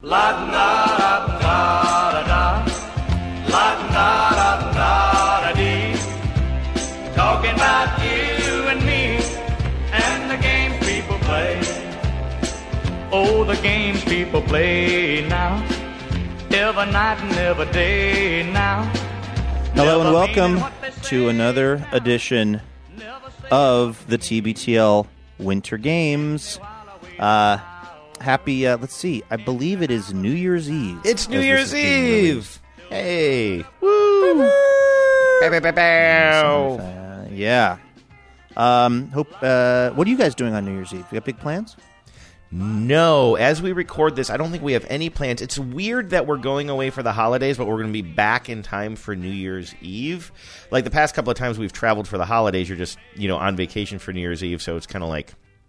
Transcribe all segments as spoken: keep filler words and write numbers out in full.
La da da da da, la da da da da dee. Talking about you and me and the games people play. Oh, the games people play now, every night and every day now. Hello and welcome to another edition of the T B T L Winter Games. Uh, happy, uh, let's see, I believe it is New Year's Eve. It's New Year's Eve! Hey! Woo! Bow, bow, bow, bow. Uh, yeah. Um, hope. Uh, what are you guys doing on New Year's Eve? You got big plans? No, as we record this, I don't think we have any plans. It's weird that we're going away for the holidays, but we're going to be back in time for New Year's Eve. Like the past couple of times we've traveled for the holidays, you're just, you know, on vacation for New Year's Eve, so it's kind of like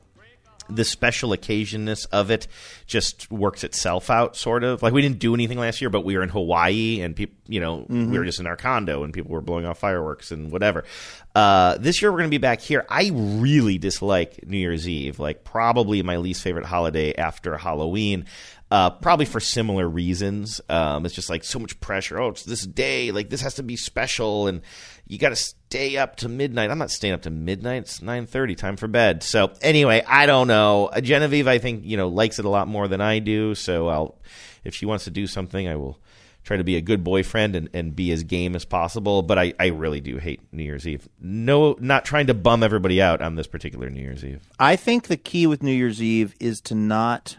the special occasionness of it just works itself out, sort of. Like we didn't do anything last year, but we were in Hawaii, and people, you know, mm-hmm. we were just in our condo, and people were blowing off fireworks and whatever. Uh, this year we're going to be back here. I really dislike New Year's Eve, like probably my least favorite holiday after Halloween. Uh, probably for similar reasons. Um, it's just like so much pressure. Oh, it's this day. Like this has to be special, and you got to stay up to midnight. I'm not staying up to midnight. It's nine thirty, time for bed. So anyway, I don't know. Genevieve, I think, you know, likes it a lot more than I do. So I'll, if she wants to do something, I will try to be a good boyfriend and, and be as game as possible. But I, I really do hate New Year's Eve. No, not trying to bum everybody out on this particular New Year's Eve. I think the key with New Year's Eve is to not...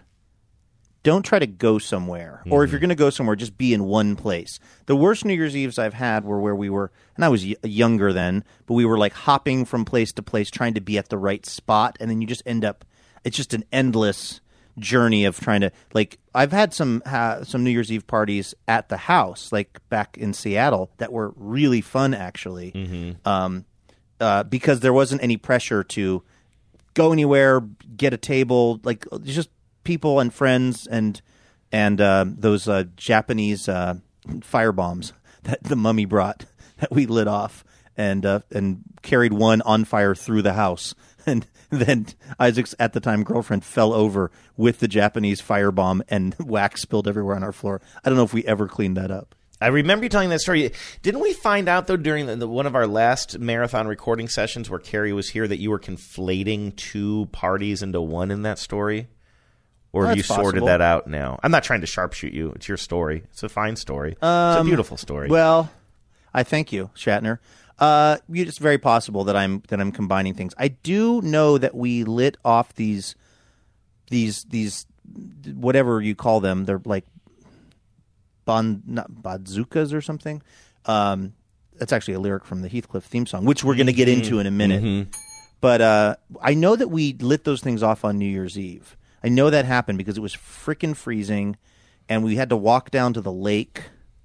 Don't try to go somewhere. Mm-hmm. Or if you're going to go somewhere, just be in one place. The worst New Year's Eves I've had were where we were, and I was y- younger then, but we were like hopping from place to place trying to be at the right spot, and then you just end up, it's just an endless journey of trying to, like, I've had some uh, some New Year's Eve parties at the house, like back in Seattle, that were really fun, actually, mm-hmm. um, uh, because there wasn't any pressure to go anywhere, get a table, like, just people and friends and and uh, those uh, Japanese uh, fire bombs that the mummy brought that we lit off and uh, and carried one on fire through the house, and then Isaac's at the time girlfriend fell over with the Japanese fire bomb and wax spilled everywhere on our floor. I don't know if we ever cleaned that up. I remember you telling that story. Didn't we find out, though, during the, the, one of our last marathon recording sessions where Carrie was here that you were conflating two parties into one in that story? Or well, have you possible. sorted that out now? I'm not trying to sharpshoot you. It's your story. It's a fine story. Um, it's a beautiful story. Well, I thank you, Shatner. Uh, it's very possible that I'm that I'm combining things. I do know that we lit off these these these whatever you call them. They're like bon, not bazookas or something. Um, that's actually a lyric from the Heathcliff theme song, which we're going to get into in a minute. Mm-hmm. But uh, I know that we lit those things off on New Year's Eve. I know that happened because it was frickin' freezing, and we had to walk down to the lake,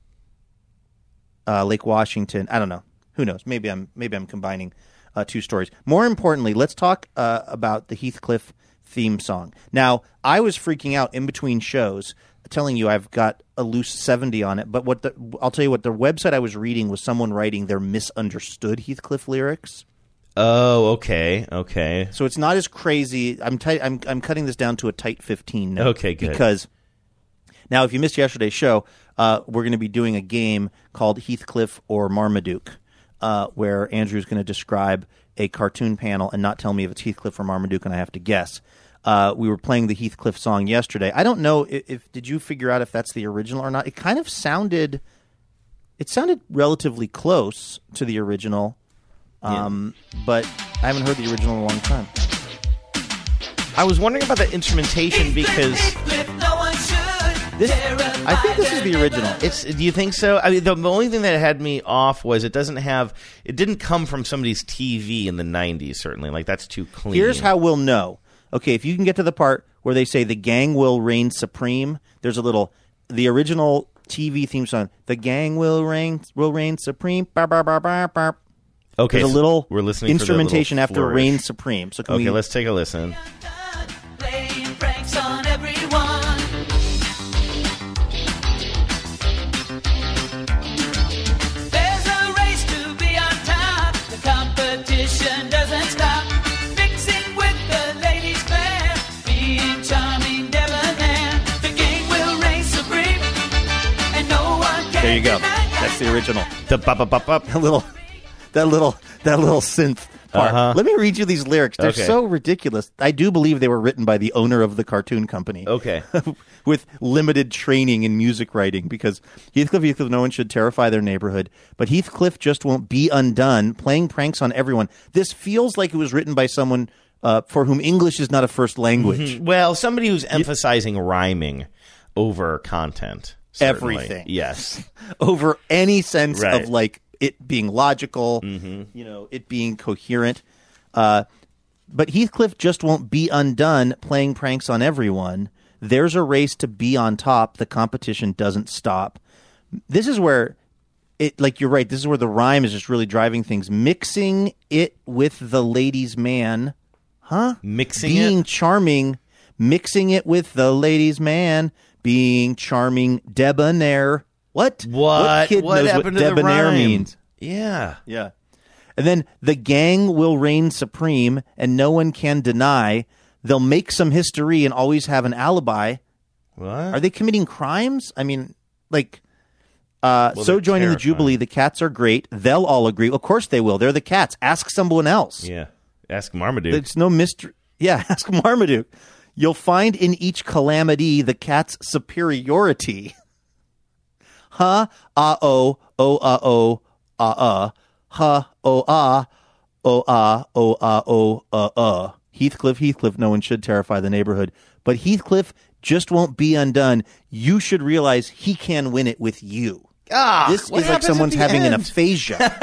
uh, Lake Washington. I don't know. Who knows? Maybe I'm maybe I'm combining uh, two stories. More importantly, let's talk uh, about the Heathcliff theme song. Now, I was freaking out in between shows, telling you I've got a loose seventy on it. But what the, I'll tell you what, the website I was reading was someone writing their misunderstood Heathcliff lyrics. Oh, okay, okay. So it's not as crazy. I'm tight. I'm I'm cutting this down to a tight fifteen now. Okay, good. Because now, if you missed yesterday's show, uh, we're going to be doing a game called Heathcliff or Marmaduke, uh, where Andrew's going to describe a cartoon panel and not tell me if it's Heathcliff or Marmaduke, and I have to guess. Uh, we were playing the Heathcliff song yesterday. I don't know if, if did you figure out if that's the original or not. It kind of sounded. It sounded relatively close to the original. Um, yeah. But I haven't heard the original in a long time. I was wondering about the instrumentation because this, I think this is the original. It's. Do you think so? I mean, the, the only thing that had me off was it doesn't have. It didn't come from somebody's T V in the nineties. Certainly, like that's too clean. Here's how we'll know. Okay, if you can get to the part where they say the gang will reign supreme, there's a little the original T V theme song. The gang will reign will reign supreme. Bar, bar, bar, bar, bar. Okay, there's a little we're listening instrumentation for after reign supreme. So can okay, we, let's take a listen. With the ladies fair, being charming, debonair, the gang will reign There you go. That's the original. The bop bop bop bop. That little, that little, that little synth part. Uh-huh. Let me read you these lyrics. They're Okay. so ridiculous. I do believe they were written by the owner of the cartoon company. Okay. With limited training in music writing, because Heathcliff, Heathcliff, no one should terrify their neighborhood, but Heathcliff just won't be undone, playing pranks on everyone. This feels like it was written by someone uh, for whom English is not a first language. Well, somebody who's emphasizing rhyming over content. Certainly. Everything. Yes. Over any sense Right. of like it being logical, Mm-hmm. you know, it being coherent. Uh, but Heathcliff just won't be undone, playing pranks on everyone. There's a race to be on top. The competition doesn't stop. This is where it, like you're right, this is where the rhyme is just really driving things. Mixing it with the ladies' man. Huh? Mixing Being it? charming. Mixing it with the ladies' man. Being charming, debonair. What? What? kid What knows happened what to the debonair rhyme? means? Yeah. Yeah. And then the gang will reign supreme, and no one can deny. They'll make some history and always have an alibi. What? Are they committing crimes? I mean, like, uh, Well, so they're joining the terrifying. Jubilee, the cats are great. They'll all agree. Of course they will. They're the cats. Ask someone else. Yeah. Ask Marmaduke. It's no mystery. Yeah, ask Marmaduke. You'll find in each calamity the cat's superiority. Huh? Ah oh oh ah oh ah uh. Huh oh ah oh ah oh ah oh uh uh. Heathcliff, Heathcliff, no one should terrify the neighborhood. But Heathcliff just won't be undone. You should realize he can win it with you. Ah, This what is like happens at someone's the having an end? aphasia.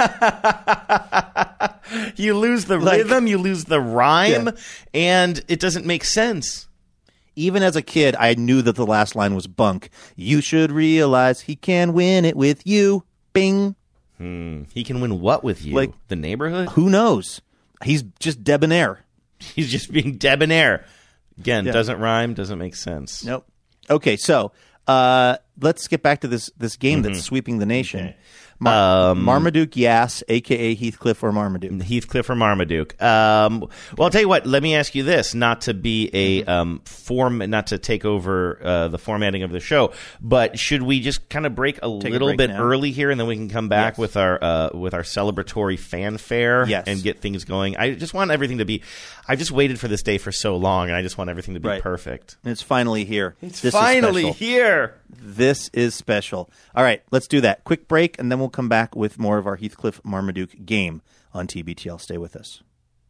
You lose the Like- rhythm, you lose the rhyme, Yeah. and it doesn't make sense. Even as a kid, I knew that the last line was bunk. You should realize he can win it with you. Bing. He can win what with you? Like- the neighborhood? Who knows? He's just debonair. He's just being debonair. Again, Yeah. doesn't rhyme, doesn't make sense. Nope. Okay, so uh, let's get back to this this game that's sweeping the nation. Mar- Marmaduke Yass, a k a. Heathcliff or Marmaduke. Heathcliff or Marmaduke? Um, well, I'll tell you what. Let me ask you this: not to be a um, form, not to take over uh, the formatting of the show, but should we just kind of break a Take a little break bit now. early here, and then we can come back Yes. with our uh, with our celebratory fanfare Yes. and get things going? I just want everything to be. I just waited for this day for so long, and I just want everything to be Right. perfect. It's finally here. It's This is finally special. here. This is special. All right, let's do that. Quick break, and then we'll come back with more of our Heathcliff Marmaduke game on T B T L. Stay with us.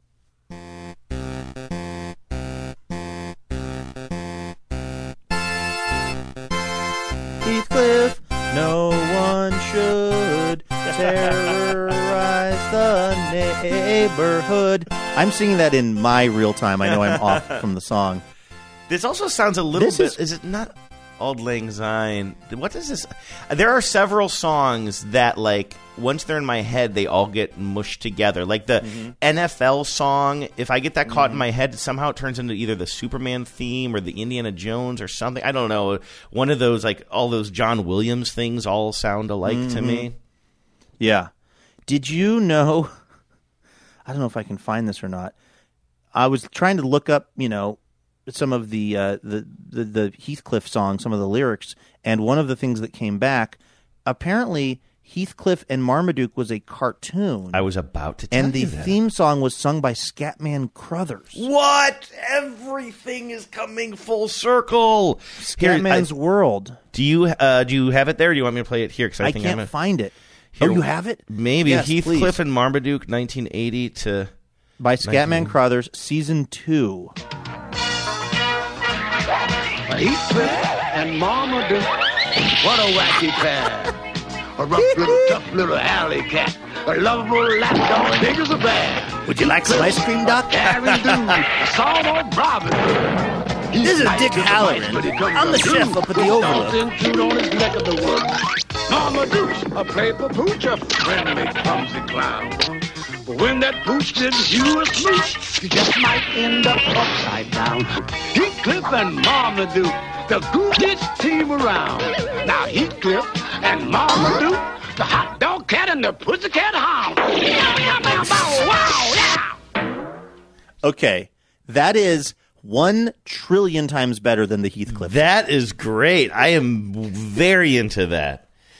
Heathcliff, no one should terrorize the neighborhood. I'm singing that in my real time. I know I'm off from the song. This also sounds a little This bit. is- Is, it not Auld Lang Syne? What is this? There are several songs that, like, once they're in my head, they all get mushed together. Like the Mm-hmm. N F L song. If I get that caught in my head, somehow it turns into either the Superman theme or the Indiana Jones or something. I don't know. One of those, like all those John Williams things, all sound alike Mm-hmm. to me. Yeah. Did you know? I don't know if I can find this or not. I was trying to look up, you know, some of the uh, the, the the Heathcliff songs, some of the lyrics, and one of the things that came back, apparently Heathcliff and Marmaduke was a cartoon, I was about to tell and the you that. theme song was sung by Scatman Crothers. What? Everything is coming full circle. Here, I- Scatman's World. Do you uh, do you have it there? Or do you want me to play it here? Because I, I think can't I'm a, find it. Here, oh, you have it? maybe Yes, Heathcliff please. and Marmaduke, nineteen eighty to By Scatman Crothers, season two. Heathcliff and Marmaduke, what a wacky pair. A rough little, tough little alley cat. A lovable lapdog, big as a bear. Would you like some ice cream, Doc? Harry Doo, a sawdog Robin Hood. He's This is nice Dick as a Halloran. mice, but he comes I'm the unglued. chef up at the He Overlook. stomps and chews on his neck of the woods. Marmaduke's a playful pooch, a friendly, clumsy clown. But when that pooch gives you a smooch, you just might end up upside down. Heathcliff and Marmaduke, the goofiest team around. Now Heathcliff and Marmaduke, the hot dog cat and the pussycat hound. Meow, meow, meow, bow, wow, yeah. Okay, that is one trillion times better than the Heathcliff. That is great. I am very into that.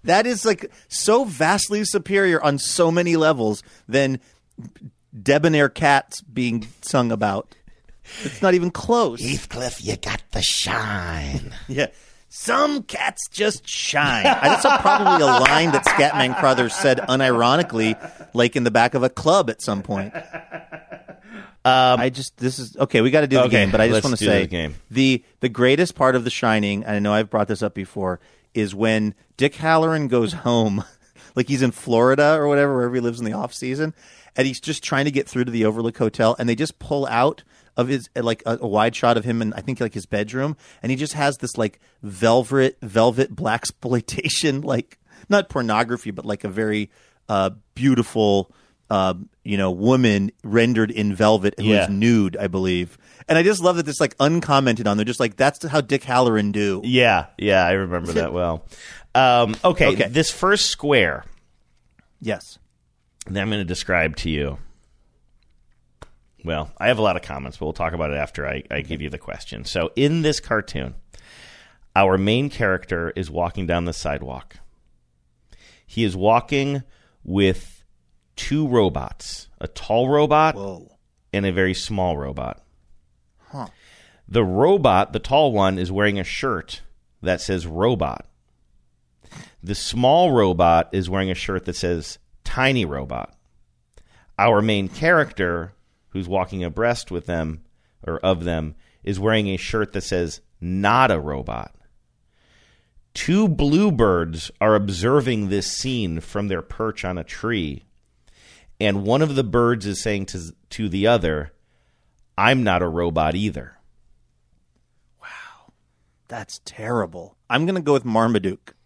That is like so vastly superior on so many levels than debonair cats being sung about. It's not even close. Heathcliff, you got the shine. Yeah. Some cats just shine. That's a, probably a line that Scatman Crothers said unironically, like in the back of a club at some point. Um, I just this is okay. We got to do the okay, game, but I just let's want to do say the game. the the greatest part of The Shining, and I know I've brought this up before, is when Dick Halloran goes home, like he's in Florida or whatever, wherever he lives in the off season, and he's just trying to get through to the Overlook Hotel, and they just pull out of his like a, a wide shot of him in I think like his bedroom, and he just has this like velvet velvet blaxploitation, like not pornography, but like a very uh, beautiful. Uh, you know, woman rendered in velvet who Yeah. is nude, I believe. And I just love that it's like uncommented on. They're just like, that's how Dick Halloran do. Yeah, yeah, I remember that well. Um, okay, Okay. this first square Yes. that I'm going to describe to you. Well, I have a lot of comments, but we'll talk about it after I, I give you the question. So in this cartoon, our main character is walking down the sidewalk. He is walking with two robots, a tall robot Whoa. and a very small robot. Huh. The robot, the tall one, is wearing a shirt that says robot. The small robot is wearing a shirt that says tiny robot. Our main character, who's walking abreast with them, or of them, is wearing a shirt that says not a robot. Two bluebirds are observing this scene from their perch on a tree. And one of the birds is saying to to the other, I'm not a robot either. Wow. That's terrible. I'm going to go with Marmaduke.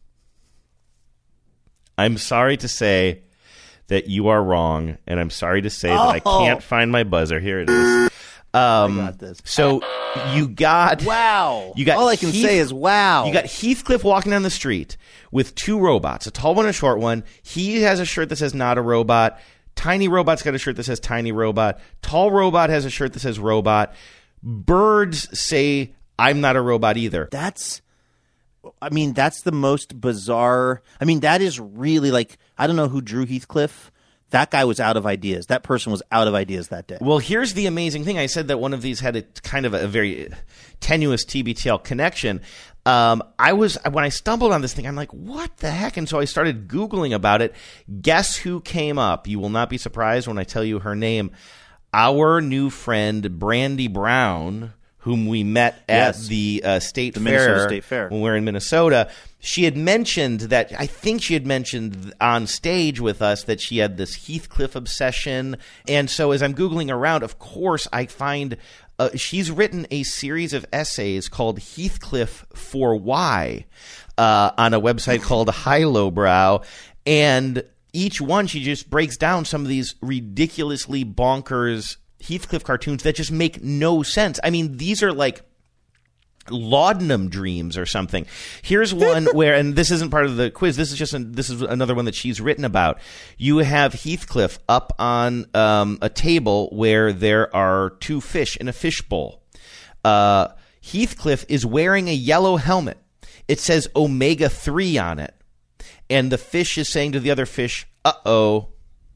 I'm sorry to say that you are wrong, and I'm sorry to say that I Oh. can't find my buzzer. Here it is. Um, I got this. So you got Wow. You got All I can Heath- say is wow. You got Heathcliff walking down the street with two robots, a tall one and a short one. He has a shirt that says not a robot. Tiny robot's got a shirt that says tiny robot. Tall robot has a shirt that says robot. Birds say, I'm not a robot either. That's, I mean, that's the most bizarre. I mean, that is really like, I don't know who drew Heathcliff. That guy was out of ideas. That person was out of ideas that day. Well, here's the amazing thing. I said that one of these had a kind of a, a very tenuous T B T L connection. Um, I was when I stumbled on this thing, I'm like, what the heck? And so I started Googling about it. Guess who came up? You will not be surprised when I tell you her name. Our new friend, Brandy Brown, whom we met at Yes. the uh, state The fair, Minnesota State Fair. when we were in Minnesota. She had mentioned that, I think she had mentioned on stage with us that she had this Heathcliff obsession. And so as I'm Googling around, of course, I find uh, she's written a series of essays called Heathcliff for Why uh, on a website called High Lowbrow. And each one, she just breaks down some of these ridiculously bonkers Heathcliff cartoons that just make no sense. I mean, these are like laudanum dreams or something. Here's one where, and this isn't part of the quiz, this is just an, this is another one that she's written about. You have Heathcliff up on um, a table where there are two fish in a fishbowl. Uh, Heathcliff is wearing a yellow helmet. It says omega three on it. And the fish is saying to the other fish, uh-oh.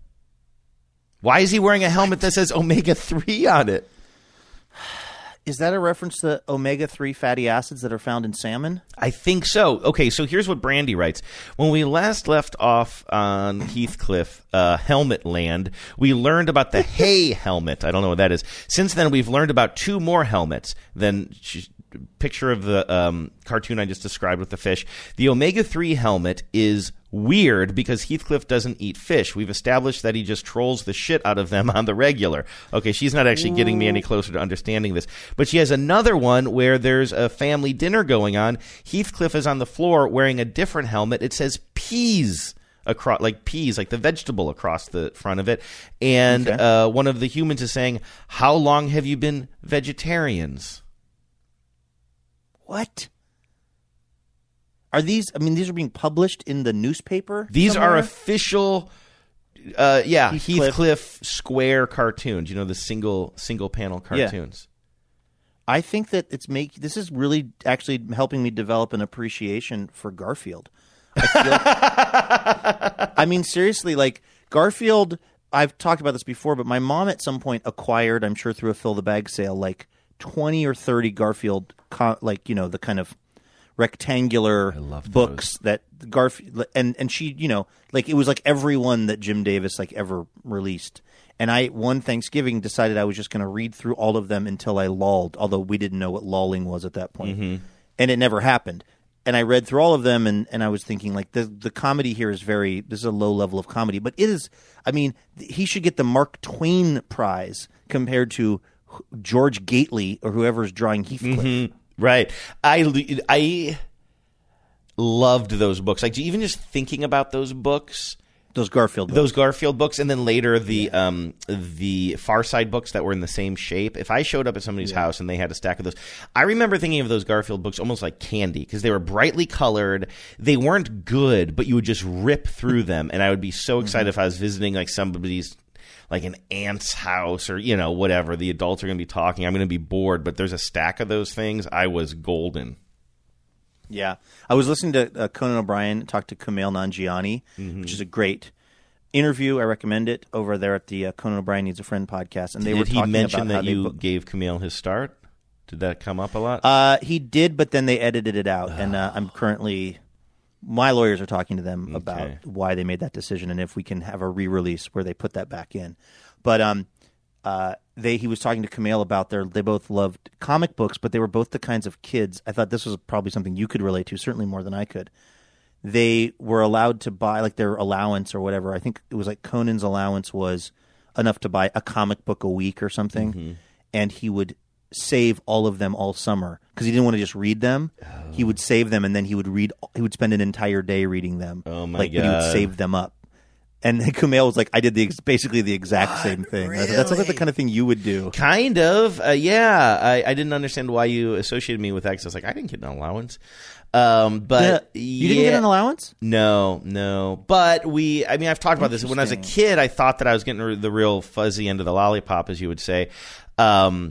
Why is he wearing a helmet that says omega three on it? Is that a reference to omega three fatty acids that are found in salmon? I think so. Okay, so here's what Brandy writes. When we last left off on Heathcliff, uh, Helmet Land, we learned about the hay helmet. I don't know what that is. Since then, we've learned about two more helmets. Then, she, picture of the um, cartoon I just described with the fish. The omega three helmet is weird because Heathcliff doesn't eat fish. We've established that he just trolls the shit out of them on the regular. Okay, she's not actually getting me any closer to understanding this. But she has another one where there's a family dinner going on. Heathcliff is on the floor wearing a different helmet. It says peas across, like peas, like the vegetable across the front of it. And Okay. uh, one of the humans is saying, "How long have you been vegetarians?" What? Are these, I mean, these are being published in the newspaper? These somewhere? are official, uh, yeah, Heathcliff. Heathcliff Square cartoons. You know, the single single panel cartoons. I think that it's make this is really actually helping me develop an appreciation for Garfield. I, feel, I mean, seriously, like Garfield, I've talked about this before, but my mom at some point acquired, I'm sure through a Fill the Bag sale, like twenty or thirty Garfield, co- like, you know, the kind of rectangular books those. that Garfield, and, and she, you know, like it was like every one that Jim Davis like ever released. And I, one Thanksgiving, decided I was just going to read through all of them until I lulled, although we didn't know what lulling was at that point. Mm-hmm. And it never happened. And I read through all of them, and, and I was thinking, like, the the comedy here is very, this is a low level of comedy. But it is, I mean, he should get the Mark Twain Prize compared to George Gately or whoever's drawing Heathcliff. Mm-hmm. Right. I, I loved those books. Like, even just thinking about those books. Those Garfield books. Those Garfield books, and then later the yeah. um, the Far Side books that were in the same shape. If I showed up at somebody's yeah. house and they had a stack of those, I remember thinking of those Garfield books almost like candy because they were brightly colored. They weren't good, but you would just rip through them, and I would be so excited mm-hmm. if I was visiting like somebody's, like an aunt's house or, you know, whatever. The adults are going to be talking. I'm going to be bored, but there's a stack of those things. I was golden. Yeah. I was listening to uh, Conan O'Brien talk to Kumail Nanjiani, mm-hmm. which is a great interview. I recommend it over there at the uh, Conan O'Brien Needs a Friend podcast. And they did were talking he mention about that how you book- gave Kumail his start? Did that come up a lot? Uh, he did, but then they edited it out. And uh, I'm currently... My lawyers are talking to them okay. about why they made that decision and if we can have a re-release where they put that back in. But um, uh, they he was talking to Kumail about their. They both loved comic books, but they were both the kinds of kids. I thought this was probably something you could relate to, certainly more than I could. They were allowed to buy like their allowance or whatever. I think it was like Conan's allowance was enough to buy a comic book a week or something, mm-hmm. and he would save all of them all summer because he didn't want to just read them. Oh. He would save them, and then he would read. He would spend an entire day reading them. Oh my like, god! But he would save them up. And Kumail was like, I did the ex- basically the exact what? same thing. Really? That's like the kind of thing you would do. Kind of, uh, yeah. I, I didn't understand why you associated me with that. 'Cause I was like, I didn't get an allowance. Um, but yeah. You yeah. didn't get an allowance? No, no. But we, I mean, I've talked about this. When I was a kid, I thought that I was getting the real fuzzy end of the lollipop, as you would say. Um,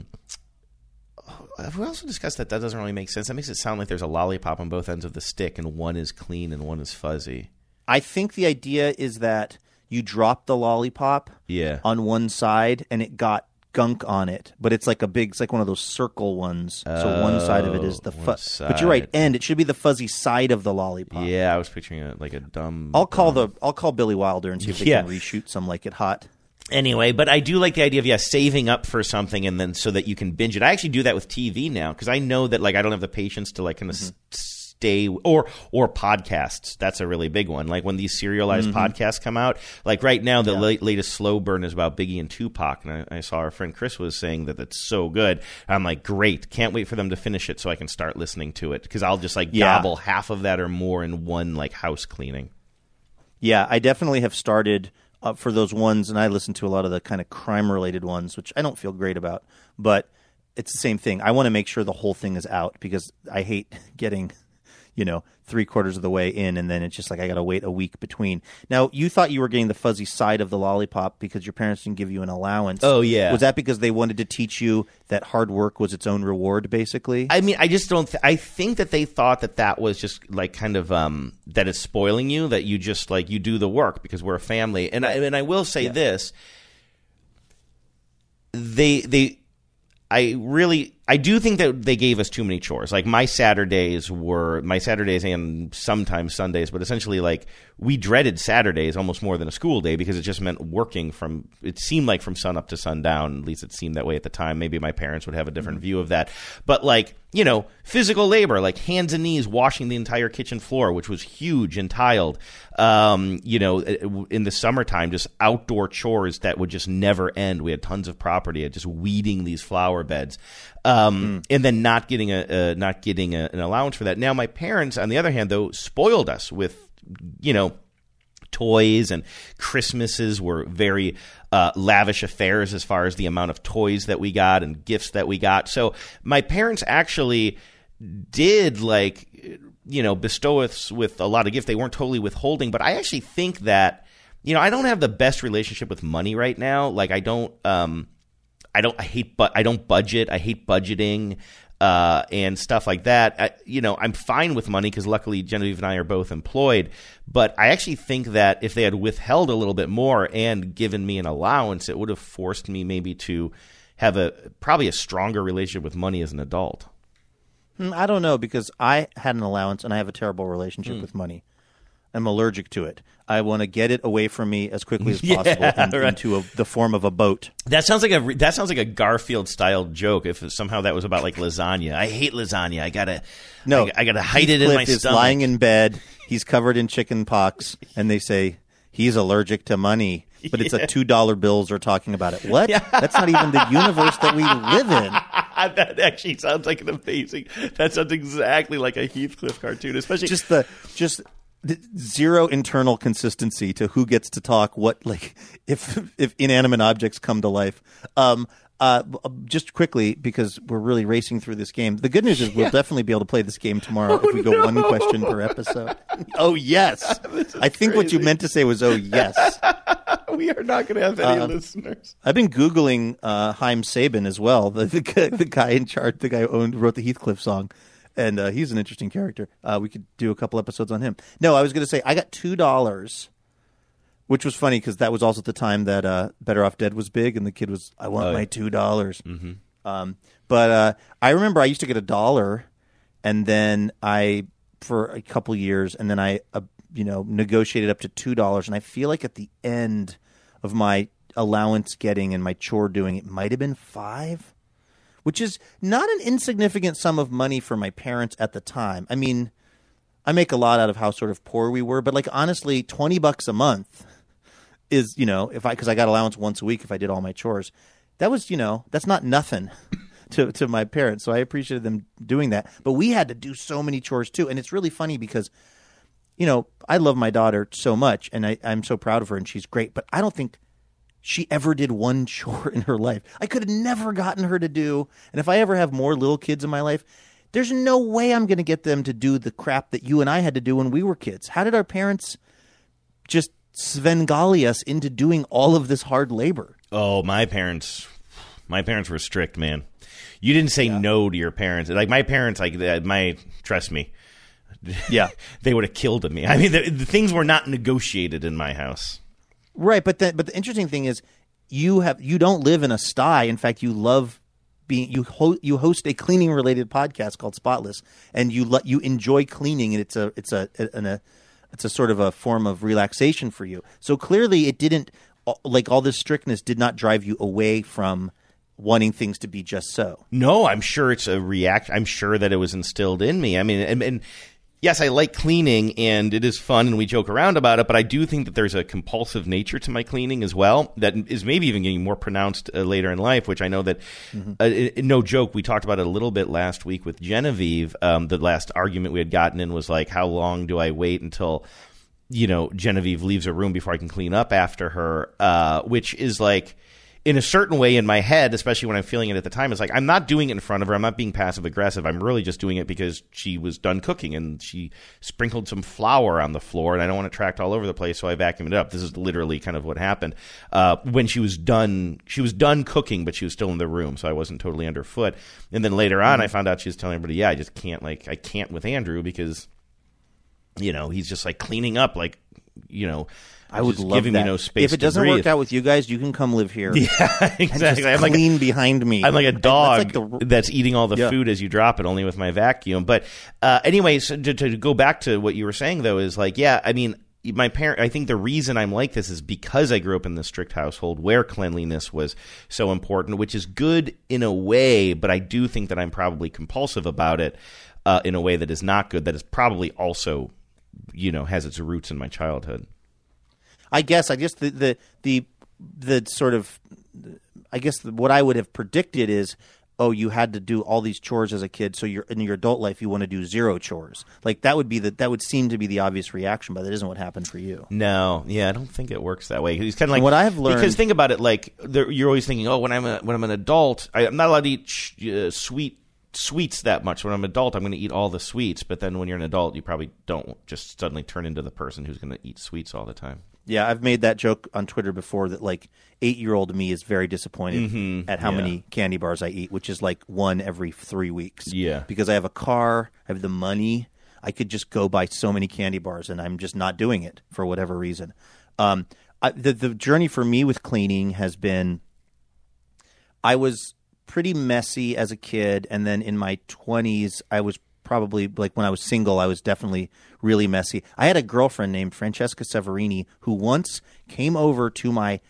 we also discussed that that doesn't really make sense. That makes it sound like there's a lollipop on both ends of the stick, and one is clean and one is fuzzy. I think the idea is that you drop the lollipop yeah. on one side and it got gunk on it, but it's like a big, it's like one of those circle ones. Oh, so one side of it is the fuzz. But you're right, end. It should be the fuzzy side of the lollipop. Yeah, I was picturing it like a dumb. I'll call dumb... the I'll call Billy Wilder and see if they yeah. can reshoot some Like It Hot. Anyway, but I do like the idea of, yeah, saving up for something and then so that you can binge it. I actually do that with T V now because I know that, like, I don't have the patience to, like, kind of mm-hmm. stay or or podcasts. That's a really big one. Like when these serialized mm-hmm. podcasts come out, like right now, the yeah. la- latest Slow Burn is about Biggie and Tupac. And I, I saw our friend Chris was saying that that's so good. I'm like, great. Can't wait for them to finish it so I can start listening to it because I'll just, like, yeah. gobble half of that or more in one, like, house cleaning. Yeah, I definitely have started... Uh, for those ones, and I listen to a lot of the kind of crime-related ones, which I don't feel great about, but it's the same thing. I want to make sure the whole thing is out because I hate getting, you know, three quarters of the way in, and then it's just like I got to wait a week between. Now, you thought you were getting the fuzzy side of the lollipop because your parents didn't give you an allowance. Oh, yeah. Was that because they wanted to teach you that hard work was its own reward, basically? I mean, I just don't th- – I think that they thought that that was just like kind of um, – that it's spoiling you, that you just like you do the work because we're a family. And I, and I will say yeah. this. They – they I really – I do think that they gave us too many chores. Like my Saturdays were – my Saturdays and sometimes Sundays, but essentially like we dreaded Saturdays almost more than a school day because it just meant working from – it seemed like from sun up to sundown. At least it seemed that way at the time. Maybe my parents would have a different mm-hmm. view of that. But like, you know, physical labor, like hands and knees washing the entire kitchen floor, which was huge and tiled. Um, you know, in the summertime, just outdoor chores that would just never end. We had tons of property, just weeding these flower beds. Um, mm. And then not getting a, a not getting a, an allowance for that. Now, my parents, on the other hand, though, spoiled us with, you know, toys, and Christmases were very uh, lavish affairs as far as the amount of toys that we got and gifts that we got. So my parents actually did, like, you know, bestow us with a lot of gifts. They weren't totally withholding, but I actually think that, you know, I don't have the best relationship with money right now. Like, I don't. Um, I don't. I hate. But I don't budget. I hate budgeting. uh, and stuff like that. I, you know, I'm fine with money because luckily Genevieve and I are both employed. But I actually think that if they had withheld a little bit more and given me an allowance, it would have forced me maybe to have a probably a stronger relationship with money as an adult. I don't know, because I had an allowance and I have a terrible relationship mm. with money. I'm allergic to it. I want to get it away from me as quickly as possible yeah, and, right. into a, the form of a boat. That sounds like a that sounds like a Garfield style joke. If somehow that was about like lasagna, I hate lasagna. I gotta no. I, I gotta hide it in my is stomach. Lying in bed, he's covered in chicken pox, and they say he's allergic to money. But it's yeah. a two dollar bills are talking about it. What? Yeah. That's not even the universe that we live in. That actually sounds like an amazing. That sounds exactly like a Heathcliff cartoon, especially just the just the zero internal consistency to who gets to talk. What, like if if inanimate objects come to life. Um, uh, just quickly, because we're really racing through this game. The good news is we'll yeah. definitely be able to play this game tomorrow oh, if we go no. one question per episode. Oh yes, I think crazy. What you meant to say was oh yes. We are not going to have any uh, listeners. I've been Googling uh, Haim Sabin as well, the, the, guy, the guy in charge, the guy who owned, wrote the Heathcliff song, and uh, he's an interesting character. Uh, we could do a couple episodes on him. No, I was going to say, I got two dollars, which was funny because that was also the time that uh, Better Off Dead was big, and the kid was, I want oh, my two dollars. Mm-hmm. Um, but uh, I remember I used to get a dollar, and then I, for a couple years, and then I... Uh, you know, negotiated up to two dollars. And I feel like at the end of my allowance getting and my chore doing, it might have been five, which is not an insignificant sum of money for my parents at the time. I mean, I make a lot out of how sort of poor we were, but like, honestly, twenty bucks a month is, you know, if I, cause I got allowance once a week if I did all my chores, that was, you know, that's not nothing to, to my parents. So I appreciated them doing that, but we had to do so many chores too. And it's really funny because, you know, I love my daughter so much, and I, I'm so proud of her, and she's great. But I don't think she ever did one chore in her life. I could have never gotten her to do. And if I ever have more little kids in my life, there's no way I'm going to get them to do the crap that you and I had to do when we were kids. How did our parents just Svengali us into doing all of this hard labor? Oh, my parents, my parents were strict, man. You didn't say yeah. no to your parents. Like my parents, like my trust me. Yeah, they would have killed me. I mean, the, the things were not negotiated in my house. Right, but the, but the interesting thing is, you have you don't live in a sty. In fact, you love being you ho- you host a cleaning related podcast called Spotless, and you let you enjoy cleaning, and it's a it's a, a, a it's a sort of a form of relaxation for you. So clearly, it didn't like all this strictness did not drive you away from wanting things to be just so. No, I'm sure it's a react. I'm sure that it was instilled in me. I mean, and. and yes, I like cleaning, and it is fun, and we joke around about it, but I do think that there's a compulsive nature to my cleaning as well that is maybe even getting more pronounced uh, later in life, which I know that, mm-hmm. uh, it, no joke, we talked about it a little bit last week with Genevieve. Um, the last argument we had gotten in was like, how long do I wait until, you know, Genevieve leaves a room before I can clean up after her, uh, which is like, in a certain way in my head, especially when I'm feeling it at the time, it's like I'm not doing it in front of her. I'm not being passive aggressive. I'm really just doing it because she was done cooking and she sprinkled some flour on the floor, and I don't want it tracked all over the place, so I vacuumed it up. This is literally kind of what happened. Uh, when she was done, she was done cooking, but she was still in the room, so I wasn't totally underfoot. And then later on, mm-hmm. I found out she was telling everybody, "Yeah, I just can't like I can't with Andrew because, you know, he's just like cleaning up, like, you know." I would love giving that. me no space if it doesn't to work out with you guys, you can come live here. Yeah, exactly. I'm like clean a, behind me. I'm like a dog that's, like the, that's eating all the yeah. food as you drop it, only with my vacuum. But uh, anyways, to, to go back to what you were saying, though, is like, yeah, I mean, my parent. I think the reason I'm like this is because I grew up in this strict household where cleanliness was so important, which is good in a way, but I do think that I'm probably compulsive about it uh, in a way that is not good. That is probably also, you know, has its roots in my childhood. I guess I guess the, the the the sort of I guess what I would have predicted is, oh, you had to do all these chores as a kid, so you're in your adult life you want to do zero chores. Like that would be the that would seem to be the obvious reaction, but that isn't what happened for you. No, yeah, I don't think it works that way. It's kind of like and what I've learned, because think about it, like you're always thinking, oh, when I'm a, when I'm an adult, I, I'm not allowed to eat sh- uh, sweet sweets that much. When I'm an adult, I'm going to eat all the sweets. But then when you're an adult, you probably don't just suddenly turn into the person who's going to eat sweets all the time. Yeah, I've made that joke on Twitter before that like eight-year-old me is very disappointed Mm-hmm. at how Yeah. many candy bars I eat, which is like one every three weeks. Yeah. Because I have a car, I have the money. I could just go buy so many candy bars, and I'm just not doing it for whatever reason. Um, I, the, the journey for me with cleaning has been I was pretty messy as a kid, and then in my twenties, I was probably, like when I was single, I was definitely really messy. I had a girlfriend named Francesca Severini who once came over to my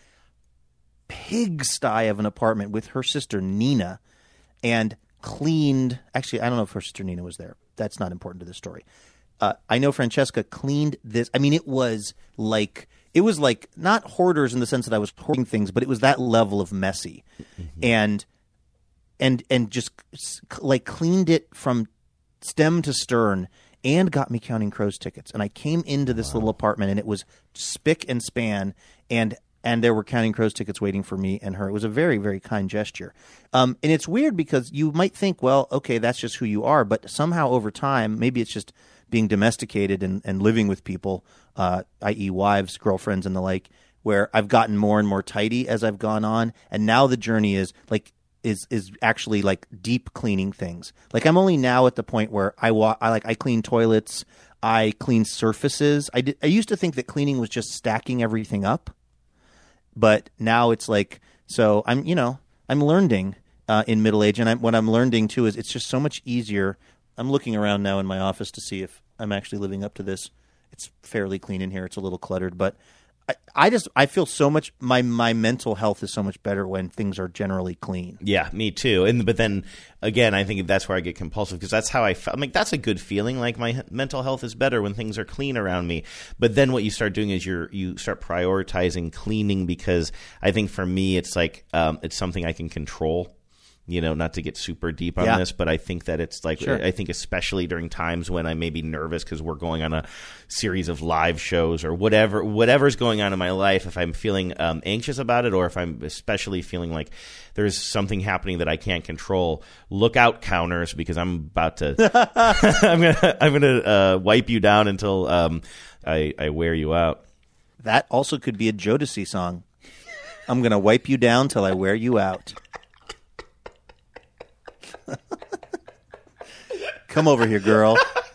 pigsty of an apartment with her sister Nina and cleaned. Actually, I don't know if her sister Nina was there. That's not important to this story. Uh, I know Francesca cleaned this. I mean, it was like it was like not hoarders in the sense that I was hoarding things, but it was that level of messy, mm-hmm. and and and just like cleaned it from stem to stern, and got me Counting Crows tickets. And I came into this wow. little apartment, and it was spick and span, and and there were Counting Crows tickets waiting for me and her. It was a very, very kind gesture. Um, and it's weird because you might think, well, okay, that's just who you are. But somehow over time, maybe it's just being domesticated and, and living with people, uh, that is wives, girlfriends, and the like, where I've gotten more and more tidy as I've gone on. And now the journey is like is is actually like deep cleaning things. Like I'm only now at the point where I wa- I like I clean toilets, I clean surfaces. I did, I used to think that cleaning was just stacking everything up. But now it's like, so I'm, you know, I'm learning uh, in middle age. And I'm, what I'm learning, too, is it's just so much easier. I'm looking around now in my office to see if I'm actually living up to this. It's fairly clean in here. It's a little cluttered. But I, I just, I feel so much, my, my mental health is so much better when things are generally clean. Yeah, me too. And But then, again, I think that's where I get compulsive because that's how I felt. I'm like, that's a good feeling. Like my mental health is better when things are clean around me. But then what you start doing is you're, you start prioritizing cleaning because I think for me it's like um, it's something I can control. You know, not to get super deep on yeah. this, but I think that it's like, sure. I think especially during times when I may be nervous because we're going on a series of live shows or whatever, whatever's going on in my life, if I'm feeling um, anxious about it or if I'm especially feeling like there's something happening that I can't control, look out, counters, because I'm about to, I'm going to, I'm going to uh, wipe you down until um, I, I wear you out. That also could be a Jodeci song. I'm going to wipe you down till I wear you out. Come over here, girl.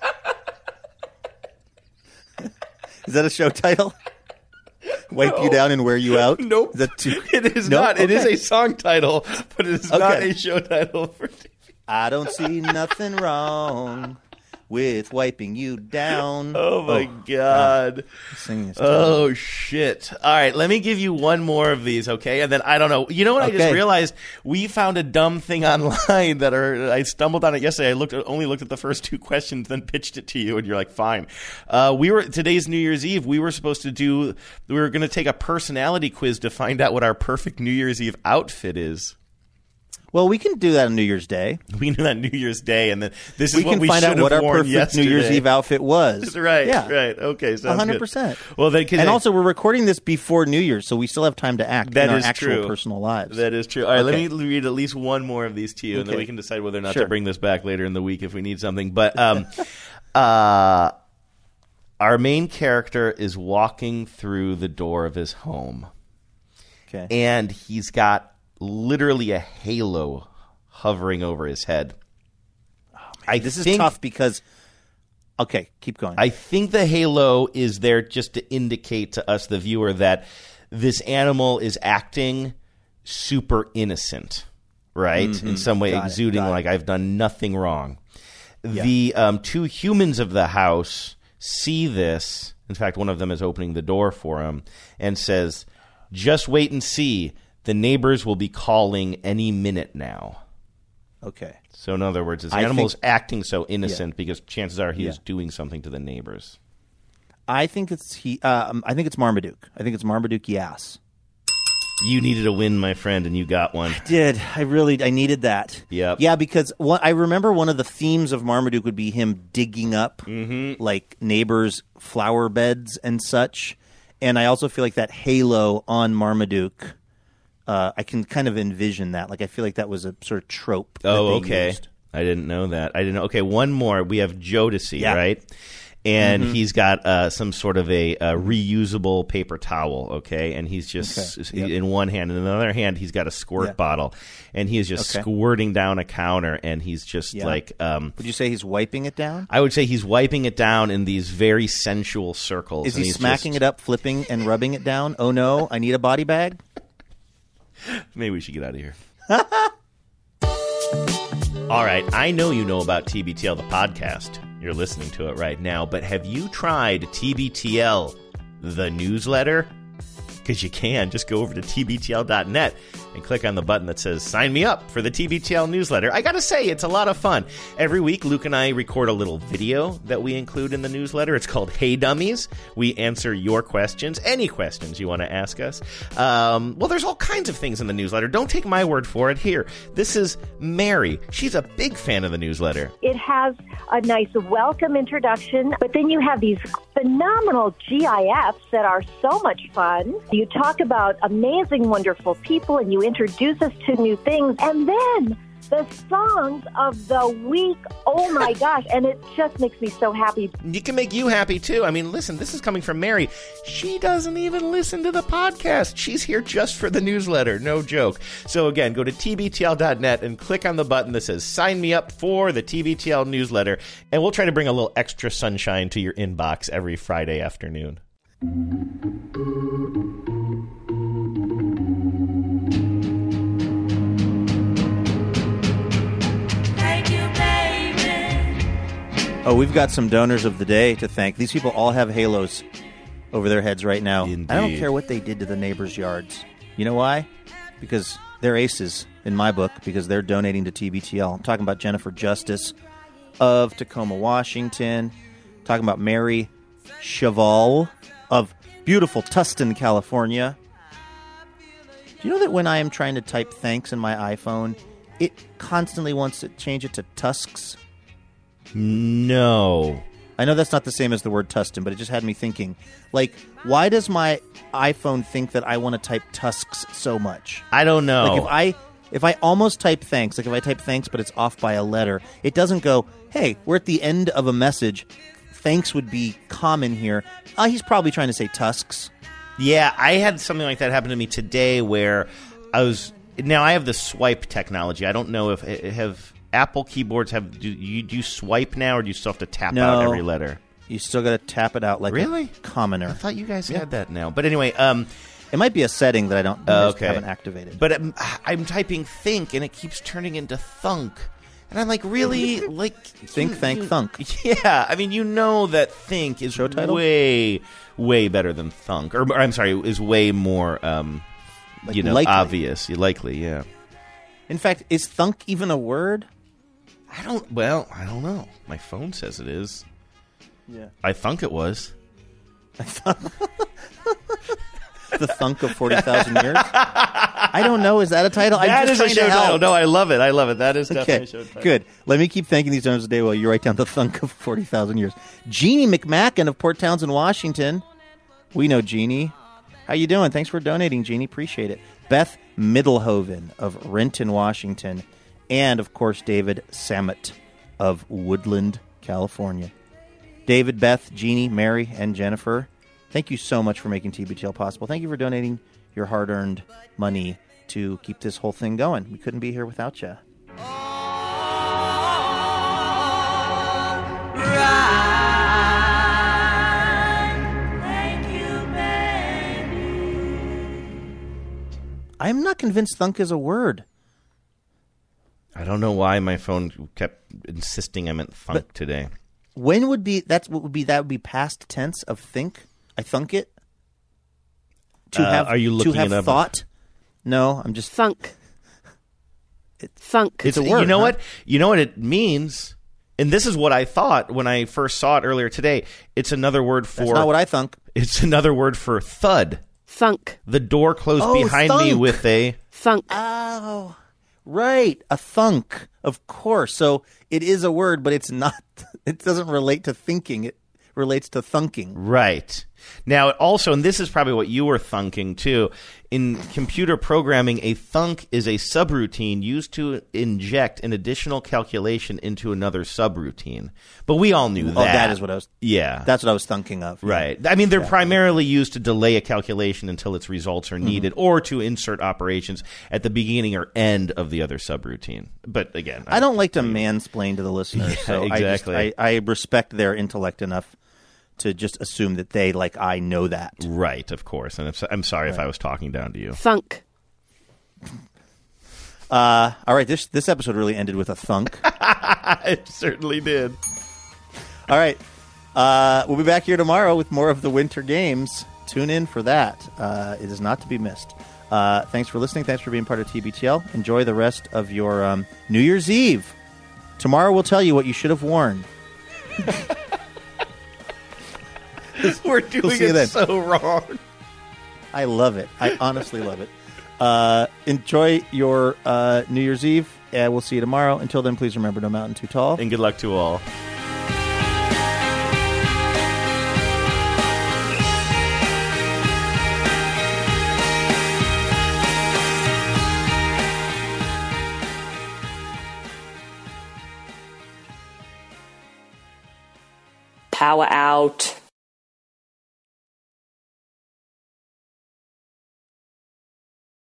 Is that a show title? Wipe No. you down and wear you out? Nope. Is that too- It is Nope? not. It is Okay. a song title, but it is Okay. not a show title for T V. I don't see nothing wrong with wiping you down. Oh, my God. Singing is Oh, shit. All right, let me give you one more of these, okay? And then I don't know. You know what I just Okay. realized? We found a dumb thing online that are, I stumbled on it yesterday. I looked at, only looked at the first two questions, then pitched it to you, and you're like, fine. Uh, we were today's New Year's Eve. We were supposed to do, we were going to take a personality quiz to find out what our perfect New Year's Eve outfit is. Well, we can do that on New Year's Day. We knew that New Year's Day, and then this is We what can we find should out have what our worn perfect yesterday. New Year's Eve outfit was. Right, yeah. right. Okay, sounds one hundred good. percent. Well, then, 'cause and I- also, we're recording this before New Year's, so we still have time to act That in our is actual true. personal lives. That is true. All right, Okay. let me read at least one more of these to you, and then Okay. we can decide whether or not Sure. to bring this back later in the week if we need something. But um, uh, our main character is walking through the door of his home, Okay. and he's got literally a halo hovering over his head. I This is think, tough because. Okay, keep going. I think the halo is there just to indicate to us, the viewer, that this animal is acting super innocent, right? In some way, Got it, exuding got it. like I've done nothing wrong. The um, two humans of the house see this. In fact, one of them is opening the door for him and says, "Just wait and see. The neighbors will be calling any minute now." okay. So in other words, this I animal think- is acting so innocent Yeah. because chances are he Yeah. is doing something to the neighbors. I think it's he. Uh, I think it's Marmaduke. I think it's Marmaduke Yas. You needed a win, my friend, and you got one. Did I really? I needed that. Yep. Yeah, because one, I remember one of the themes of Marmaduke would be him digging up like neighbors' flower beds and such. And I also feel like that halo on Marmaduke. Uh, I can kind of envision that. Like I feel like that was a sort of trope. that Oh, they okay. used. I didn't know that. I didn't know. Okay, one more. We have Jodeci, Yeah. right? And Mm-hmm. he's got uh, some sort of a uh, reusable paper towel, okay? And he's just Okay. Yep. in one hand, and in the other hand, he's got a squirt Yeah. bottle, and he is just Okay. squirting down a counter, and he's just Yeah. like, um, Would you say he's wiping it down? I would say he's wiping it down in these very sensual circles. Is and he he's smacking just, it up, flipping and rubbing it down? Oh no, I need a body bag. Maybe we should get out of here. All right, I know you know about T B T L, the podcast. You're listening to it right now, but have you tried T B T L, the newsletter? Because you can. Just go over to T B T L dot net and click on the button that says sign me up for the T B T L newsletter. I got to say, it's a lot of fun. Every week, Luke and I record a little video that we include in the newsletter. It's called Hey Dummies. We answer your questions, any questions you want to ask us. Um, well, there's all kinds of things in the newsletter. Don't take my word for it. Here, this is Mary. She's a big fan of the newsletter. It has a nice welcome introduction, but then you have these phenomenal G I Fs that are so much fun. You talk about amazing, wonderful people, and you introduce us to new things, and then the songs of the week. Oh my gosh, and it just makes me so happy. It can make you happy, too. I mean, listen, this is coming from Mary. She doesn't even listen to the podcast. She's here just for the newsletter. No joke. So, again, go to T B T L dot net and click on the button that says sign me up for the T B T L newsletter, and we'll try to bring a little extra sunshine to your inbox every Friday afternoon. Oh, we've got some donors of the day to thank. These people all have halos over their heads right now. Indeed. I don't care what they did to the neighbors' yards. You know why? Because they're aces in my book, because they're donating to T B T L. I'm talking about Jennifer Justice of Tacoma, Washington. Talking about Mary Cheval of beautiful Tustin, California. Do you know that when I am trying to type thanks in my iPhone, it constantly wants to change it to tusks? No. I know that's not the same as the word Tustin, but it just had me thinking, like, why does my iPhone think that I want to type tusks so much? I don't know. Like, if I if I almost type thanks, like if I type thanks but it's off by a letter, it doesn't go, hey, we're at the end of a message. Thanks would be common here. Uh, he's probably trying to say tusks. Yeah, I had something like that happen to me today where I was... Now, I have the swipe technology. I don't know if... have Apple keyboards have... Do you, do you swipe now, or do you still have to tap No. out every letter? You still got to tap it out like Really? a commoner. I thought you guys had that now. But anyway... um. It might be a setting that I don't Oh, I just okay. haven't activated. But I'm, I'm typing think, and it keeps turning into thunk. And I'm like, really? Like Think, you- thank, you- thunk. Yeah, I mean, you know that think is Show title? way, way better than thunk. Or, or I'm sorry, is way more, um, Like you know, likely. obvious. Likely, yeah. In fact, is thunk even a word? I don't, well, I don't know. My phone says it is. Yeah. I thunk it was. The thunk of forty thousand years? I don't know. Is that a title? I'm That just is a trying show to help. title. No, I love it. I love it. That is definitely Okay, a show title. good. Let me keep thanking these donors today while you write down the thunk of forty thousand years. Jeannie McMacken of Port Townsend, Washington. We know Jeannie. How you doing? Thanks for donating, Jeannie. Appreciate it. Beth Middlehoven of Renton, Washington. And, of course, David Samet of Woodland, California. David, Beth, Jeannie, Mary, and Jennifer, thank you so much for making T B T L possible. Thank you for donating your hard-earned money to keep this whole thing going. We couldn't be here without you. I'm not convinced thunk is a word. I don't know why my phone kept insisting I meant thunk But- today. When would be that's what would be that would be past tense of think? I thunk it. To Uh, have are you looking to have it up? thought? No, I'm just Thunk. Thunk. It's a word, You know huh? what? You know what it means? And this is what I thought when I first saw it earlier today. It's another word for... that's not what I thunk. It's another word for thud. Thunk. The door closed Oh, behind me thunk. with a... Thunk. Oh, right, a thunk. Of course. So it is a word, but it's not. It doesn't relate to thinking. It relates to thunking. Right. Now, also, and this is probably what you were thunking too, in computer programming, a thunk is a subroutine used to inject an additional calculation into another subroutine. But we all knew that. Oh, that is what I was. Yeah. That's what I was thinking of. Right. I mean, they're Yeah. primarily used to delay a calculation until its results are needed, mm-hmm. or to insert operations at the beginning or end of the other subroutine. But again, I, I don't like to mansplain to the listeners, yeah, so exactly. I, just, I, I respect their intellect enough to just assume that they, like I, know that. Right, of course. And if, I'm sorry right. if I was talking down to you. Thunk. Uh, all right, this this episode really ended with a thunk. It certainly did. All right. Uh, we'll be back here tomorrow with more of the Winter Games. Tune in for that. Uh, it is not to be missed. Uh, thanks for listening. Thanks for being part of T B T L. Enjoy the rest of your um, New Year's Eve. Tomorrow we'll tell you what you should have worn. We're doing we'll see you it then. so wrong. I love it. I honestly love it. Uh, enjoy your uh, New Year's Eve, and we'll see you tomorrow. Until then, please remember, no mountain too tall. And good luck to all. Power out.